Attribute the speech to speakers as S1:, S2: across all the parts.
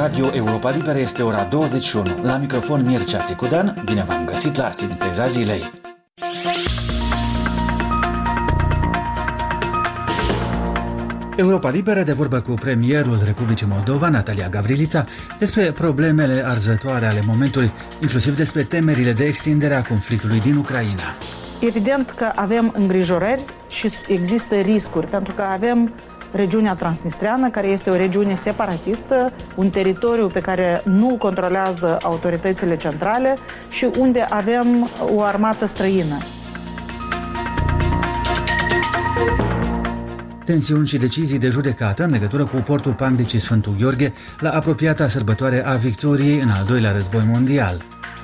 S1: Radio Europa Liberă este ora 21. La microfon Mircea Țicudan, bine v-am găsit la Sinteza Zilei. Europa Liberă de vorbă cu premierul Republicii Moldova, Natalia Gavrilița, despre problemele arzătoare ale momentului, inclusiv despre temerile de extindere a conflictului din Ucraina.
S2: Evident că avem îngrijorări și există riscuri, pentru că avem regiunea transnistreană, care este o regiune separatistă, un teritoriu pe care nu îl controlează autoritățile centrale și unde avem o armată străină.
S1: Tensiuni și decizii de judecată în legătură cu portul Panglicii Sfântul Gheorghe la apropiata sărbătoare a victoriei în al doilea război mondial.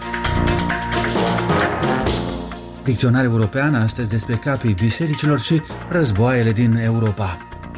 S1: Dicționar european astăzi despre capii bisericilor și războaiele din Europa.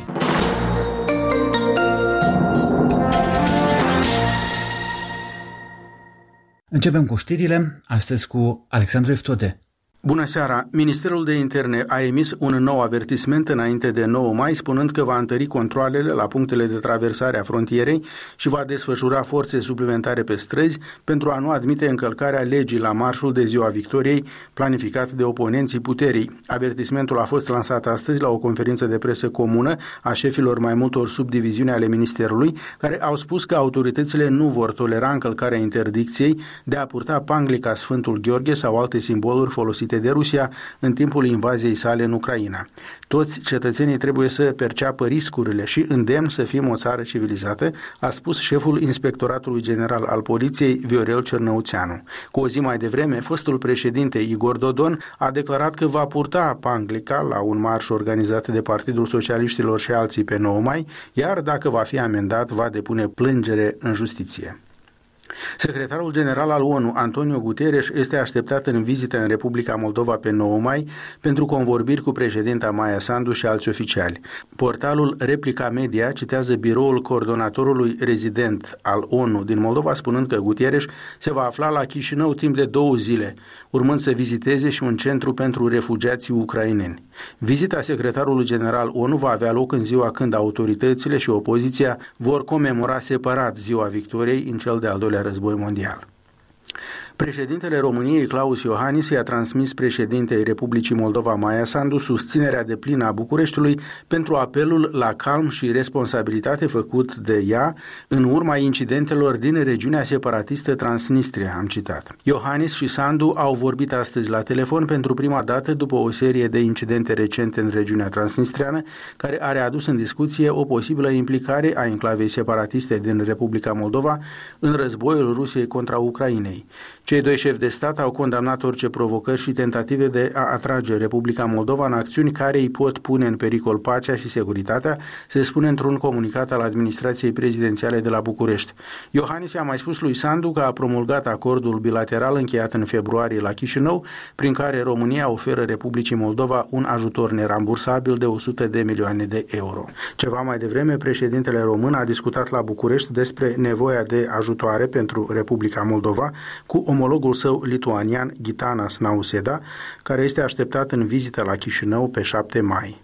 S1: Începem cu știrile, astăzi cu Alexandru Eftode.
S3: Bună seara! Ministerul de Interne a emis un nou avertisment înainte de 9 mai, spunând că va întări controalele la punctele de traversare a frontierei și va desfășura forțe suplimentare pe străzi pentru a nu admite încălcarea legii la marșul de Ziua Victoriei, planificat de oponenții puterii. Avertismentul a fost lansat astăzi la o conferință de presă comună a șefilor mai multor subdiviziuni ale Ministerului, care au spus că autoritățile nu vor tolera încălcarea interdicției de a purta panglica Sfântul Gheorghe sau alte simboluri folosite de Rusia în timpul invaziei sale în Ucraina. Toți cetățenii trebuie să perceapă riscurile și îndemn să fim o țară civilizată, a spus șeful Inspectoratului General al Poliției, Viorel Cernăuțeanu. Cu o zi mai devreme, fostul președinte Igor Dodon a declarat că va purta panglica la un marș organizat de Partidul Socialiștilor și alții pe 9 mai, iar dacă va fi amendat, va depune plângere în justiție. Secretarul general al ONU, Antonio Guterres, este așteptat în vizită în Republica Moldova pe 9 mai pentru convorbiri cu președinta Maia Sandu și alți oficiali. Portalul Replica Media citează biroul coordonatorului rezident al ONU din Moldova, spunând că Guterres se va afla la Chișinău timp de 2 zile, urmând să viziteze și un centru pentru refugiații ucraineni. Vizita secretarului general ONU va avea loc în ziua când autoritățile și opoziția vor comemora separat Ziua Victoriei în cel de-al doilea război mondial. Președintele României, Klaus Iohannis, i-a transmis președintei Republicii Moldova, Maia Sandu, susținerea deplină a Bucureștiului pentru apelul la calm și responsabilitate făcut de ea în urma incidentelor din regiunea separatistă Transnistria, am citat. Iohannis și Sandu au vorbit astăzi la telefon pentru prima dată după o serie de incidente recente în regiunea transnistriană, care a readus în discuție o posibilă implicare a enclavei separatiste din Republica Moldova în războiul Rusiei contra Ucrainei. Cei doi șefi de stat au condamnat orice provocări și tentative de a atrage Republica Moldova în acțiuni care îi pot pune în pericol pacea și securitatea, se spune într-un comunicat al administrației prezidențiale de la București. Iohannis a mai spus lui Sandu că a promulgat acordul bilateral încheiat în februarie la Chișinău, prin care România oferă Republicii Moldova un ajutor nerambursabil de 100 de milioane de euro. Ceva mai devreme, președintele român a discutat la București despre nevoia de ajutoare pentru Republica Moldova cu omologul său lituanian Gitanas Nauseda, care este așteptat în vizită la Chișinău pe 7 mai.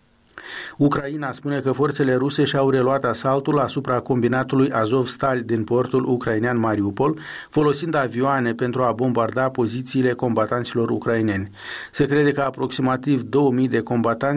S3: Ucraina spune că forțele ruse și-au reluat asaltul asupra combinatului Azovstal din portul ucrainean Mariupol, folosind avioane pentru a bombarda pozițiile combatanților ucraineni. Se crede că aproximativ 2000 de combatanți